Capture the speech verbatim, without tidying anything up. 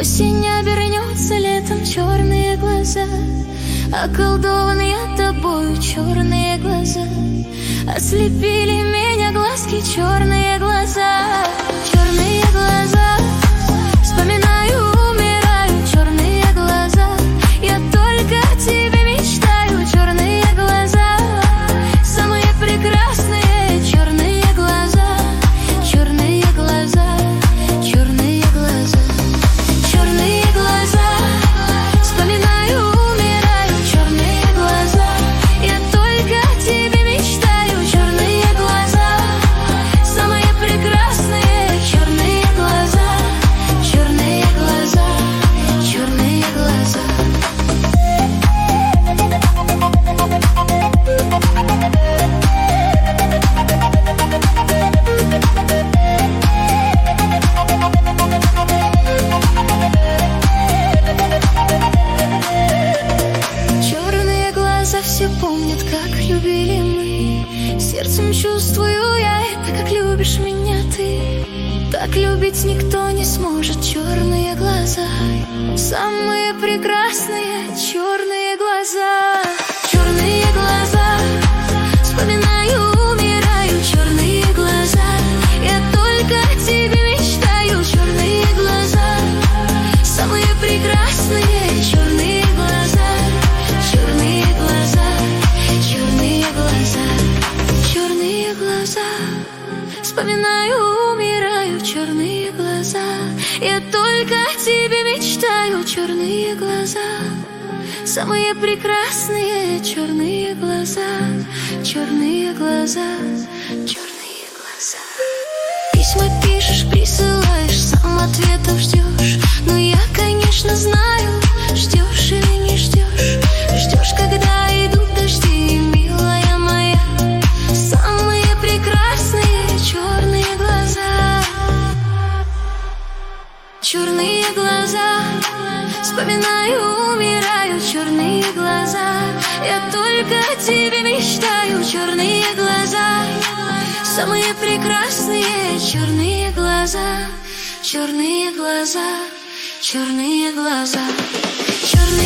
Осень обернется летом, черные глаза. Околдован я тобою, черные глаза. Ослепили меня глазки, черные глаза. Черные глаза. Вспоминаю, умираю, черные глаза. Я только о тебе мечтаю, черные глаза. Самые прекрасные черные глаза. Черные глаза, черные глаза. Черные глаза. Вспоминаю, умираю, черные глаза. Я только о тебе мечтаю, черные глаза. Самые прекрасные черные глаза. Черные глаза, черные глаза. Черные глаза все помнят, как любили мы. Сердцем чувствую я это, как любишь меня ты. Так любить никто не сможет. Черные глаза. Самые прекрасные черные глаза. Черные глаза. Вспоминаю, умираю, черные глаза. Я только о тебе мечтаю, черные глаза. Самые прекрасные черные глаза. Черные глаза, черные глаза. Черные глаза. Вспоминаю, умираю, черные глаза. Я только о тебе мечтаю, черные глаза. Самые прекрасные черные глаза. Черные глаза, черные глаза. Письма пишешь, присылаешь, сам ответов ждешь. Но я, конечно, знаю, ждешь или не ждешь. Ждешь, когда идут дожди, милая моя. Самые прекрасные черные глаза. Черные глаза. Вспоминаю, умираю, черные глаза. Я только о тебе мечтаю, черные глаза. Самые прекрасные черные глаза. Черные глаза, черные глаза. Черные